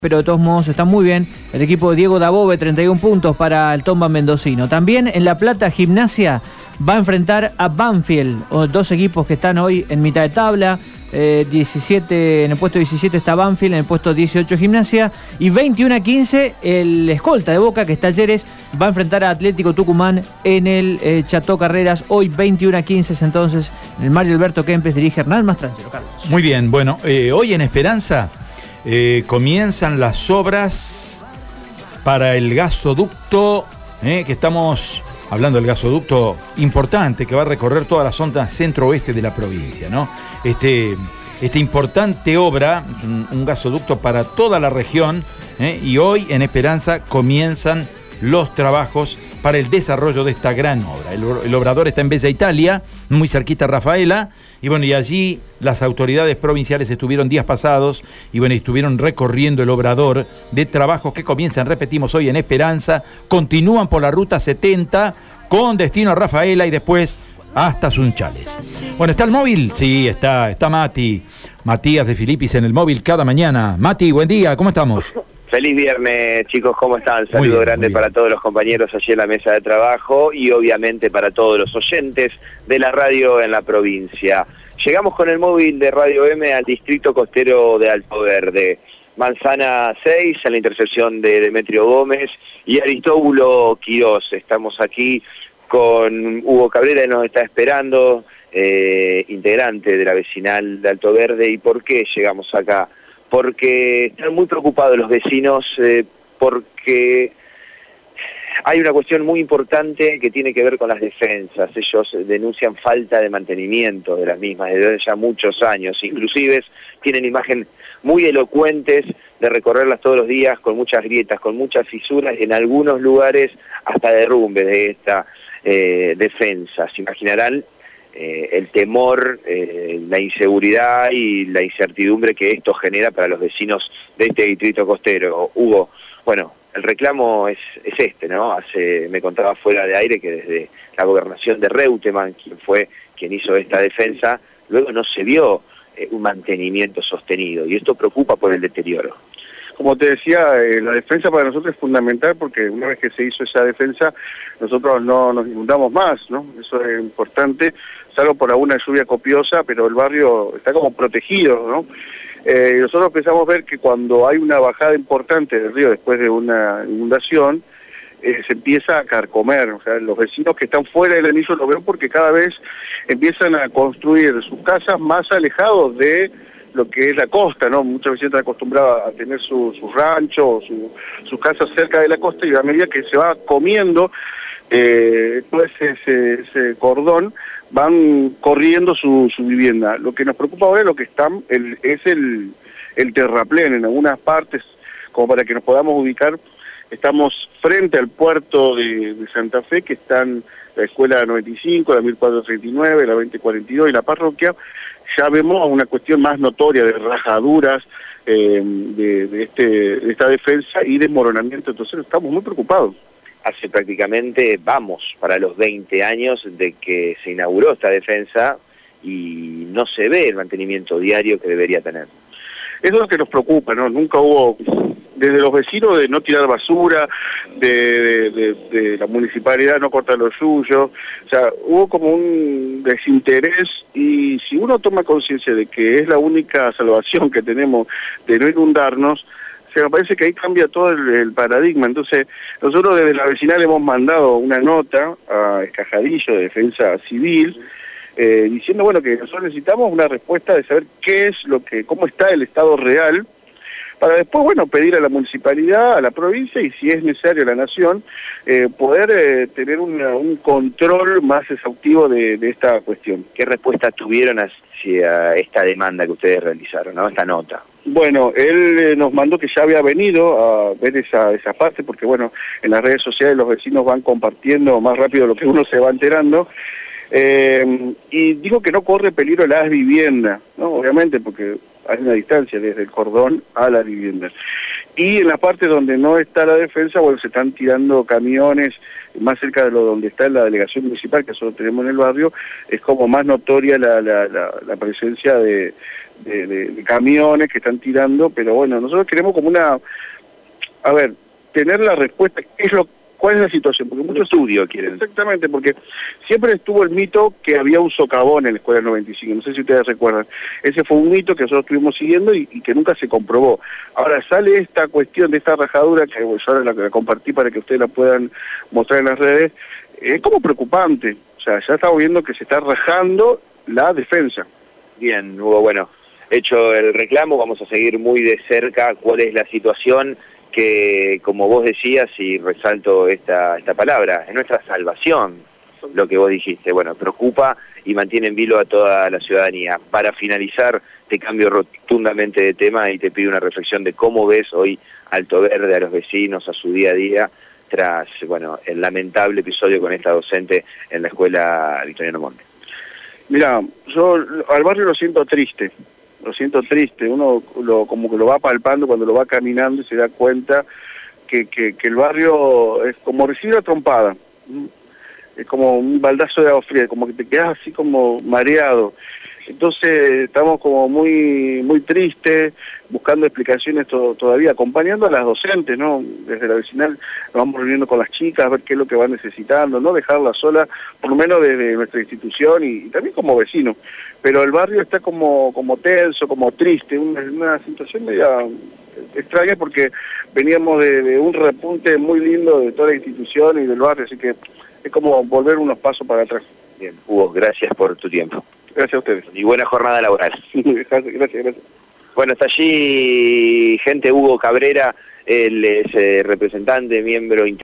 pero de todos modos está muy bien el equipo de Diego Dabove, 31 puntos para el Tomba mendocino. También en La Plata, Gimnasia va a enfrentar a Banfield, dos equipos que están hoy en mitad de tabla. 17, en el puesto 17 está Banfield, en el puesto 18 Gimnasia, y 21-15 el escolta de Boca, que es Talleres, va a enfrentar a Atlético Tucumán en el Chateau Carreras. Hoy 21-15 entonces el Mario Alberto Kempes dirige Hernán Mastrangelo. Carlos. Muy bien, bueno, hoy en Esperanza comienzan las obras para el gasoducto, que estamos hablando del gasoducto importante que va a recorrer toda la zona centro-oeste de la provincia, ¿no? Esta importante obra, un gasoducto para toda la región, y hoy en Esperanza comienzan los trabajos para el desarrollo de esta gran obra. El obrador está en Bella Italia, muy cerquita a Rafaela, y bueno, y allí las autoridades provinciales estuvieron días pasados y bueno, estuvieron recorriendo el obrador de trabajos que comienzan, repetimos, hoy en Esperanza, continúan por la ruta 70 con destino a Rafaela y después hasta Sunchales. Bueno, ¿está el móvil? Sí, está Matías de Filipis en el móvil cada mañana. Mati, buen día, ¿cómo estamos? Feliz viernes, chicos, ¿cómo están? Saludo grande para todos los compañeros allí en la mesa de trabajo y obviamente para todos los oyentes de la radio en la provincia. Llegamos con el móvil de Radio M al distrito costero de Alto Verde. Manzana 6, en la intersección de Demetrio Gómez y Aristóbulo Quirós. Estamos aquí con Hugo Cabrera, que nos está esperando, integrante de la vecinal de Alto Verde. ¿Y por qué llegamos acá? Porque están muy preocupados los vecinos, porque hay una cuestión muy importante que tiene que ver con las defensas. Ellos denuncian falta de mantenimiento de las mismas desde ya muchos años. Inclusive tienen imágenes muy elocuentes de recorrerlas todos los días con muchas grietas, con muchas fisuras y en algunos lugares hasta derrumbe de esta defensa. Se imaginarán el temor, la inseguridad y la incertidumbre que esto genera para los vecinos de este distrito costero. Hugo, bueno, el reclamo es este, ¿no? Me contaba fuera de aire que desde la gobernación de Reutemann, quien hizo esta defensa, luego no se vio un mantenimiento sostenido y esto preocupa por el deterioro. Como te decía, la defensa para nosotros es fundamental porque una vez que se hizo esa defensa, nosotros no nos inundamos más, ¿no? Eso es importante, salvo por alguna lluvia copiosa, pero el barrio está como protegido, ¿no? Nosotros empezamos a ver que cuando hay una bajada importante del río después de una inundación, se empieza a carcomer, o sea, los vecinos que están fuera del anillo lo ven porque cada vez empiezan a construir sus casas más alejados de lo que es la costa, ¿no? Muchas veces están acostumbrados a tener su rancho o sus casas cerca de la costa y a medida que se va comiendo todo ese cordón, van corriendo su vivienda. Lo que nos preocupa ahora es lo que es el terraplén en algunas partes, como para que nos podamos ubicar. Estamos frente al puerto de Santa Fe, que están la Escuela 95, la 1439, la 2042 y la parroquia. Ya vemos una cuestión más notoria de rajaduras de esta defensa y desmoronamiento. Entonces estamos muy preocupados. Hace prácticamente, para los 20 años de que se inauguró esta defensa y no se ve el mantenimiento diario que debería tener. Eso es lo que nos preocupa, ¿no? Nunca hubo, desde los vecinos, de no tirar basura, de la municipalidad no cortar lo suyo, o sea, hubo como un desinterés y si uno toma conciencia de que es la única salvación que tenemos de no inundarnos, me parece que ahí cambia todo el paradigma. Entonces, nosotros desde la vecinal hemos mandado una nota a Escajadillo de Defensa Civil, diciendo, bueno, que nosotros necesitamos una respuesta de saber cómo está el estado real, para después, bueno, pedir a la municipalidad, a la provincia y si es necesario a la nación, poder tener un control más exhaustivo de esta cuestión. ¿Qué respuesta tuvieron hacia esta demanda que ustedes realizaron, ¿no? Esta nota? Bueno, él nos mandó que ya había venido a ver esa parte, porque bueno, en las redes sociales los vecinos van compartiendo más rápido lo que uno se va enterando, y dijo que no corre peligro las viviendas, ¿no? Obviamente, porque hay una distancia desde el cordón a la vivienda. Y en la parte donde no está la defensa, bueno, se están tirando camiones más cerca de donde está la delegación municipal, que nosotros tenemos en el barrio, es como más notoria la presencia de de camiones que están tirando, pero bueno, nosotros queremos como tener la respuesta, ¿cuál es la situación? Porque muchos estudios quieren. Exactamente, porque siempre estuvo el mito que había un socavón en la Escuela 95, no sé si ustedes recuerdan. Ese fue un mito que nosotros estuvimos siguiendo y que nunca se comprobó. Ahora sale esta cuestión de esta rajadura, que yo ahora la compartí para que ustedes la puedan mostrar en las redes, es como preocupante. O sea, ya estamos viendo que se está rajando la defensa. Bien, Hugo, bueno, hecho el reclamo, vamos a seguir muy de cerca cuál es la situación que, como vos decías, y resalto esta palabra, es nuestra salvación, lo que vos dijiste. Bueno, preocupa y mantiene en vilo a toda la ciudadanía. Para finalizar, te cambio rotundamente de tema y te pido una reflexión de cómo ves hoy Alto Verde, a los vecinos, a su día a día, tras, bueno, el lamentable episodio con esta docente en la escuela Victoriano Monte. Mira, yo al barrio lo siento triste, uno como que lo va palpando cuando lo va caminando y se da cuenta que el barrio es como recibir la trompada, es como un baldazo de agua fría, como que te quedas así como mareado. Entonces estamos como muy tristes, buscando explicaciones todavía, acompañando a las docentes, ¿no? Desde la vecinal nos vamos reuniendo con las chicas a ver qué es lo que van necesitando, no dejarlas solas, por lo menos desde nuestra institución y también como vecinos. Pero el barrio está como tenso, como triste, una situación media extraña porque veníamos de un repunte muy lindo de toda la institución y del barrio, así que es como volver unos pasos para atrás. Bien, Hugo, gracias por tu tiempo. Gracias a ustedes. Y buena jornada laboral. Gracias. Bueno, está allí Hugo Cabrera, él es representante, miembro